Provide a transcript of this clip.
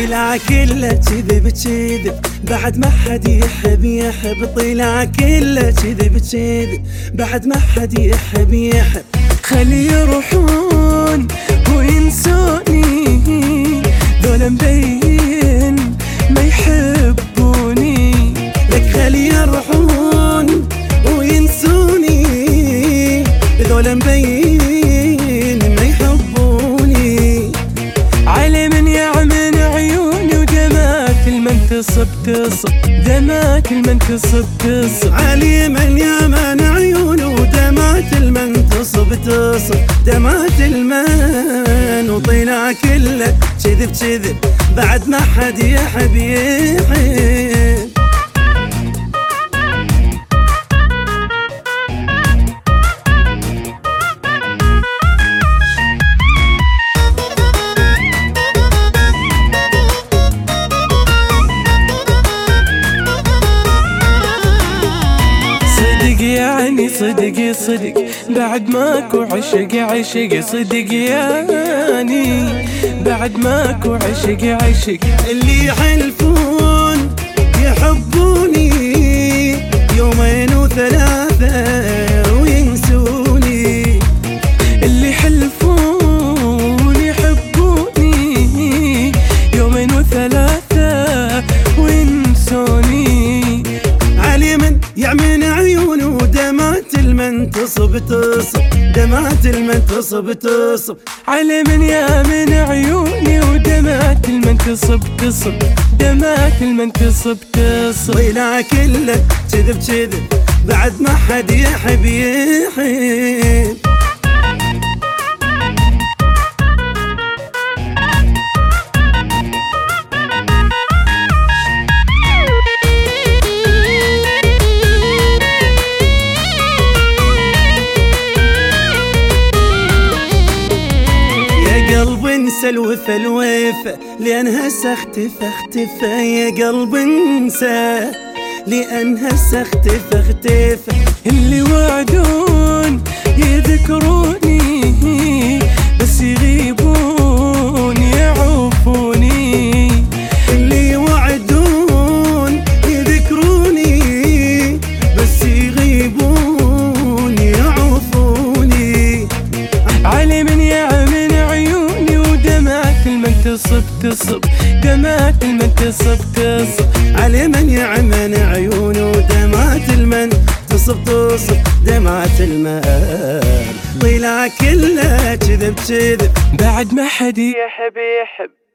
طلع كله كذب كذب بعد ما حد يحب يحب. طلع كله كذب كذب بعد ما حد يحب يحب. خلي يروحون وينسوني ذولا مبين ما يحبوني. لك خلي يروحون وينسوني ذولا مبين ما يحبوني. علي من يعمل عيوني ودمات المنتصب تصب. دمات المنتصب تصب. علي من يعمل عيوني ودمات المنتصب تصب. دمات المن وطلع كله كذب كذب بعد ما حد يحب يحب. يعني صدق صدق بعد ماكو عشق عشق. صدق يعني بعد ماكو عشق عشق. اللي يحلفون يحبوني يومين وثلاثة وينسوني. اللي يحلفون يحبوني يومين وثلاثة وينسوني. علي من يعمل عيونه ودمات المنتصب تصب. دمات المنتصب تصب. علي من يعمل عيوني ودمات المنتصب تصب. دمات المنتصب تصب. طلع كله كذب كذب بعد ما حد يحب يحب. قلبي انسى الوفا الوفا لأنها اختفى اختفى. يا قلبي انسى لأنها اختفى اختفى. اللي وعدون يذكروني بس يغيبون يعوفوني. اللي وعدون يذكروني بس يغيبون يعوفوني. علي من يعمل عيوني ودمات المنتصب تصب. دمات المنتصب تصب. علي من يعمل عيوني ودمات المنتصب تصب. دمات المن طلع كله كذب كذب بعد ما حد يحب يحب.